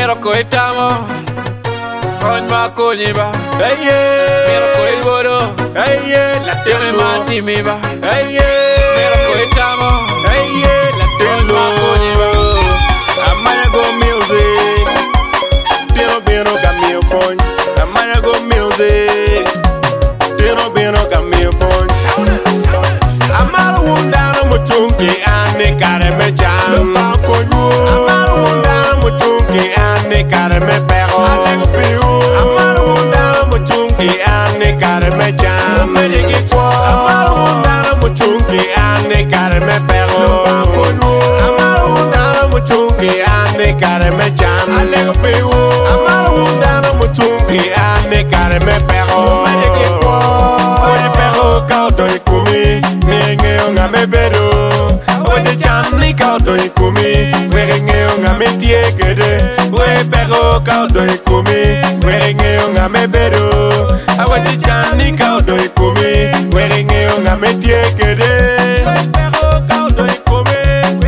Mero koitamo Kon ma konyi ba Mero koiboro Teme mati mi ba Mero koitamo Kon ma konyi ba Amaya go music Bino gamio phone Amaya go music Bino gamio phone Amara wundana muchungi ane kare me jam Amara wundana muchungi ane kare me pego Amara wundana muchungi ane kare me jam Amara wundana muchungi ane kare me pego Amara wundana muchungi ane kare me jam Amara wundana muchungi ane kare me pego Oye pego kaudo ikumi Ngeo me bedo Oye chamni kaudo ikumi Ngeo me tiekede Oye pego kaudo ikumi Ngeo me bedo Oye chamni kaudo ikumi Ngeo me tiekede Pego kaudo ikumi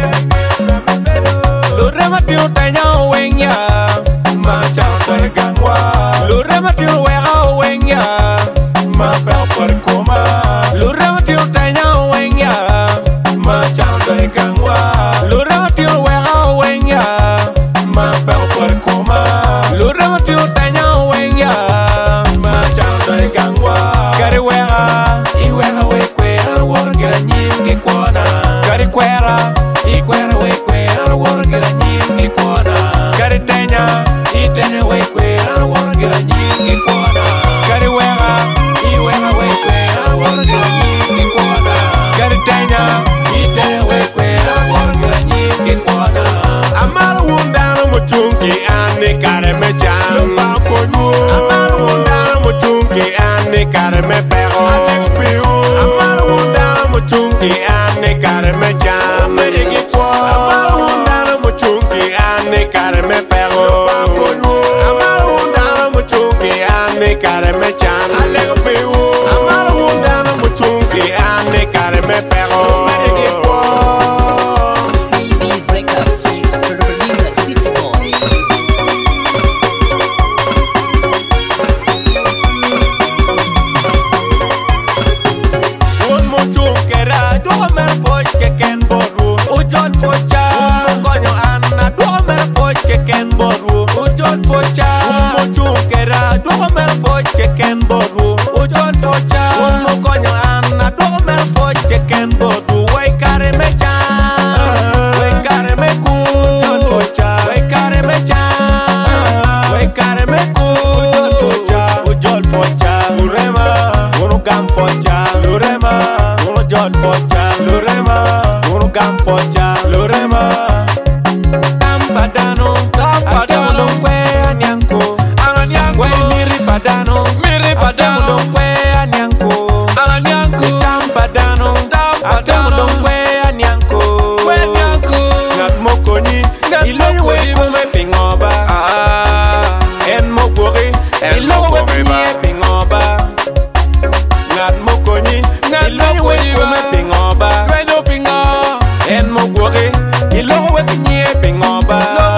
Lure matiu tanya wenya Ma chao per gangwa Lure matiu wega wenya Ma pel per koma Lure matiu tanya wenya Ma chao per gangwa Lure matiu wega wenya Ma pel per koma Lure matiu tanya wenya Ma chao per gangwa Kari wega I wega we kwera Wor gira nyim ki kwana Kari kwera I kwera we kwera Wor gira nyim ki kwana Kari tenya I tenya we kwera Wor gira nyim ki kwana Kari wega I wega we kwera Wor gira nyim ki kwana Kari tenya I tenya we kwera Wor gira nyim ki kwana Amara wundana muchungi ane kare me jam Amara wundana muchungi ane kare me pego Amara wundana muchungi ane kare me jam Amara wundana muchungi ane kare me pego Amara wundana muchungi ane kare me jam Amara wundana muchungi ane kare me pego CB's Records, producer City Boy. Un mucho que era, tú me voy que ken boru. Ujon focha, coño Anna, tú me voy que ken boru. Ujon focha, un mucho que era, tú me voy que ken boru. Ujon focha, un coño Anna, tú me voy que ken boru. Wey care me cha, wey care me ku. Ujon focha, wey care me cha, wey care me ku. Ujon focha, urema, uno gam focha, lurema. Jod focha, lurema, uno gam focha, lurema. Tampadano, kwe anyanko, we miri padano, kwe anyanko, tampadano, kwe anyanko, ngat mokoni, ilo we kume pingoba, en mokori, ilo we pinye pingoba, ngat mokoni, ilo we kume pingoba, en mokori, ilo we pinye pingoba,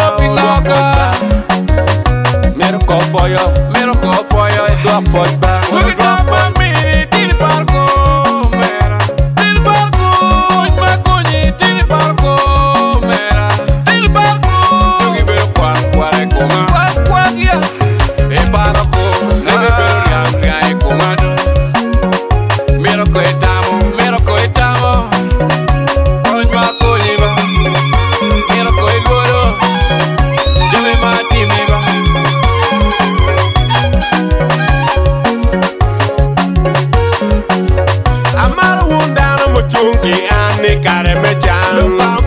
mero kofoyo, drop foot ba, drop for me, tiri parko, mera, tiri parko, ma konyi, tiri parko, mera, tiri parko, yogi bero kwa ya, e parko, nebe bero ria e komado, mero koitamo, konyi ma konyi ba, mero koiboro, jame mati mi ba. Amara wundana muchungi ane kare me jam